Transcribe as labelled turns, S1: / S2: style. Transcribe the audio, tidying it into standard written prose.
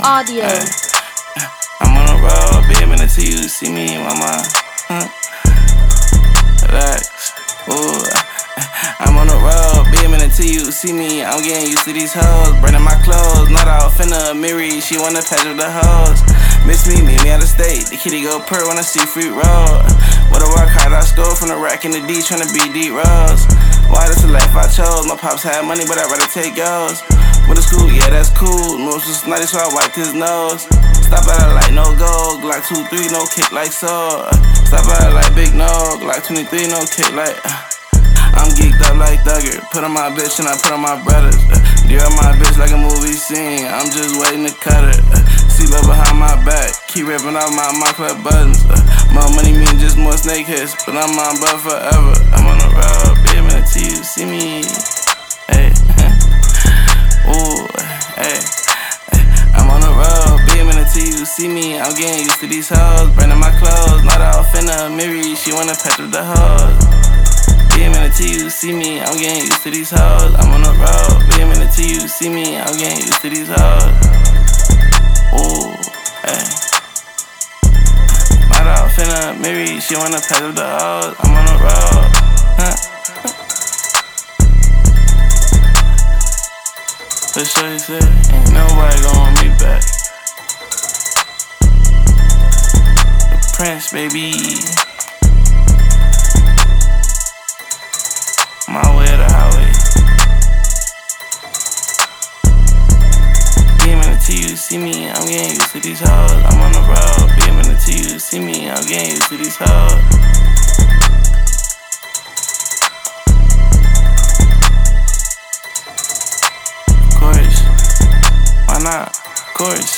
S1: Audio.
S2: I'm on a roll, be a minute till you see me in my mind. Relax. Ooh. I'm on a roll, be a minute till you see me. I'm getting used to these hoes, burning my clothes. Not all finna Miri, she wanna patch with the hoes. Miss me, meet me out of state. The kitty go purr when I see free roll. What a work hard, I score from the rack in the D, tryna be deep rolls. Why that's the life I chose? My pops had money, but I'd rather take yours. With a school, yeah, that's cool. Moves was snotty, so I wiped his nose. Stop at a light, no gold. Glock 2-3, no kick like so. Stop at a light, big no. Glock 23, no kick like. I'm geeked up like Thugger. Put on my bitch and I put on my brothers. You're my bitch like a movie scene. I'm just waiting to cut her. See love behind my back. Keep ripping off my club buttons. More money mean just more snake hits, but I'm on butt forever. I'm on the road, be a minute till you see me. Hey, ooh, hey. I'm on the road, be a minute till you see me. I'm getting used to these hoes, burning my clothes. Not all finna Miri, she wanna patch with the hoes. Be a minute till you see me, I'm getting used to these hoes. I'm on the road, be a minute till you see me. I'm getting used to these hoes. Ooh, hey. Not all finna Miri, she wanna patch with the hoes. I'm on the road. The shorty said, ain't nobody gon' want me back. The Prince, baby. My way to the highway. Be a minute till you see me, I'm getting used to these hoes. I'm on the road. Be a minute till you see me, I'm getting used to these hoes. Of course, why not? Of course.